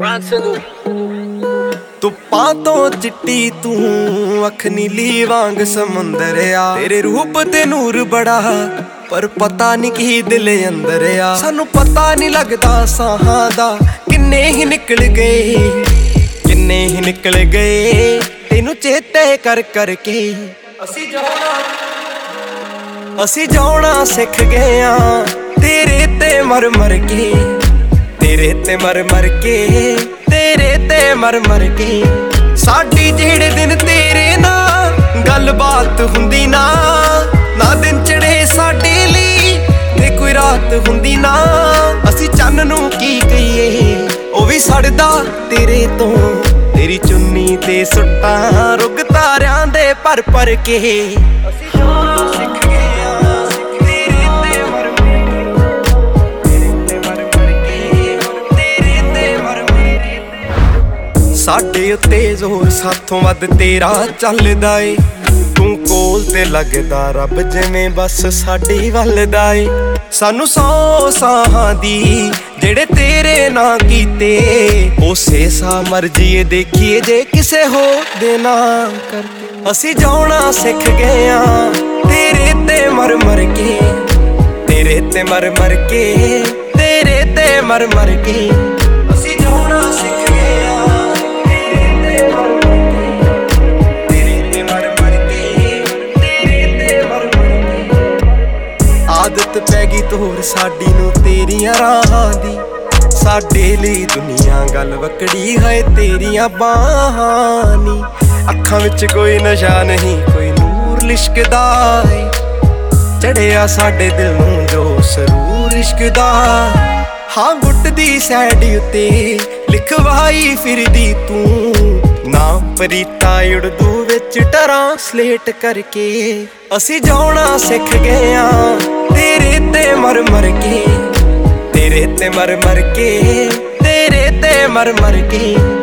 ਧੁੱਪਾਂ ਤੋਂ ਚਿੱਟੀ ਤੂੰ ਅੱਖ ਨੀਲੀ ਵਾਂਗ ਸਮੁੰਦਰ ਆ। ਤੇਰੇ ਰੂਪ ਤੇ ਨੂਰ ਬੜਾ ਪਰ ਪਤਾ ਨੀ ਕੀ ਦਿਲ ਅੰਦਰ ਆ। ਸਾਨੂੰ ਪਤਾ ਨੀ ਲੱਗਦਾ ਸਾਹਾਂ ਦਾ ਕਿੰਨੇ ਹੀ ਨਿਕਲ ਗਏ, ਕਿੰਨੇ ਹੀ ਨਿਕਲ ਗਏ ਤੈਨੂੰ ਚੇਤੇ ਕਰ ਕਰਕੇ। ਅਸੀਂ ਜਾਣਾ ਸਿੱਖ ਗਏ ਆ ਤੇਰੇ ਤੇ ਮਰ ਮਰ ਕੇ, ਤੇਰੇ ਤੇ ਮਰ ਮਰ ਕੇ, ਤੇਰੇ ਤੇ ਮਰ ਮਰ ਕੇ। ਸਾਡੀ ਜਿਹੜੇ ਦਿਨ ਤੇਰੇ ਨਾਲ ਗੱਲਬਾਤ ਹੁੰਦੀ ਨਾ, ਨਾ ਦਿਨ ਚੜੇ ਸਾਡੇ ਲਈ ਤੇ ਕੋਈ ਰਾਤ ਹੁੰਦੀ ਨਾ। ਅਸੀਂ ਚੰਨ ਨੂੰ ਕੀ ਕਹੀਏ ਉਹ ਵੀ ਸੜਦਾ ਤੇਰੇ ਤੋਂ, ਤੇਰੀ ਚੁੰਨੀ ਤੇ ਸੁੱਟਾਂ ਰੁੱਗ ਤਾਰਿਆਂ ਦੇ ਭਰ ਭਰ ਕੇ। ਅਸੀਂ ਜਾਣਾ ਸਿੱਖ ਗਏ ਆ ਤੇਰੇ ਤੇ ਮਰ ਮਰ ਕੇ, ਤੇਰੇ ਤੇ ਮਰ ਮਰ ਕੇ, ਤੇਰੇ ਤੇ ਮਰ ਮਰ ਕੇ। ਸਾਡੇ ਉੱਤੇ ਜ਼ੋਰ ਸਾਥੋਂ ਵੱਧ ਤੇਰਾ ਚੱਲਦਾ ਏ, ਤੂੰ ਕੋਲ ਤੇ ਲੱਗਦਾ ਰੱਬ ਜਿਵੇਂ ਬਸ ਸਾਡੀ ਵੱਲ ਦਾ ਏ। ਸਾਨੂੰ 100 ਸਾਹਾਂ ਦੀ ਜਿਹੜੇ ਤੇਰੇ ਨਾਂ ਕੀਤੇ, ਉਸੇ ਸਾਹ ਮਰਜ਼ੀ ਦੇਖੀਏ ਜੇ ਕਿਸੇ ਹੋਰ ਦੇ ਨਾਂ ਕਰਕੇ। ਅਸੀਂ ਜਾਣਾ ਸਿੱਖ ਗਏ ਆ ਤੇਰੇ ਤੇ ਮਰ ਮਰ ਕੇ, ਤੇਰੇ ਤੇ ਮਰ ਮਰ ਕੇ, ਤੇਰੇ ਤੇ ਮਰ ਮਰ ਕੇ। ਅਸੀਂ ਜਾਣਾ ਸਿੱਖ ਗਏ ਆ ਤੇਰੇ ਤੇ ਮਰ ਮਰ ਕੇ, ਤੇਰੇ ਤੇ ਮਰ ਮਰ ਕੇ, ਤੇਰੇ ਤੇ ਮਰ ਮਰ ਕੇ। ਆਦਤ ਪੈ ਗਈ ਤੋਰ ਸਾਡੀ ਨੂੰ ਤੇਰੀਆਂ ਰਾਹਾਂ ਦੀ, ਸਾਡੇ ਲਈ ਦੁਨੀਆ ਗੱਲ ਵਕੜੀ ਹੈ ਤੇਰੀਆਂ ਬਾਹਾਂ ਨੀ। ਅੱਖਾਂ ਵਿੱਚ ਕੋਈ ਨਸ਼ਾ ਨਹੀਂ ਕੋਈ ਨੂਰ ਲਿਸ਼ਕਦਾ ਏ, ਚੜਿਆ ਸਾਡੇ ਦਿਲ ਨੂੰ ਜੋ ਸਰੂਰ ਇਸ਼ਕ ਦਾ। ਹਾਂ ਗੁੱਟ ਦੀ ਸੈਡ ਉੱਤੇ ਲਿਖਵਾਈ ਫਿਰਦੀ ਤੂੰ ਨਾਮ ਪ੍ਰੀਤਾ ਉਰਦੂ ਵਿੱਚ ਟਰਾਂਸਲੇਟ ਕਰਕੇ। ਅਸੀਂ ਜਾਣਾ ਸਿੱਖ ਗਏ ਆ ਤੇਰੇ ਤੇ ਮਰ ਮਰ ਕੇ, ਤੇਰੇ ਤੇ ਮਰ ਮਰ ਕੇ, ਤੇਰੇ ਤੇ ਮਰ ਮਰ ਕੇ।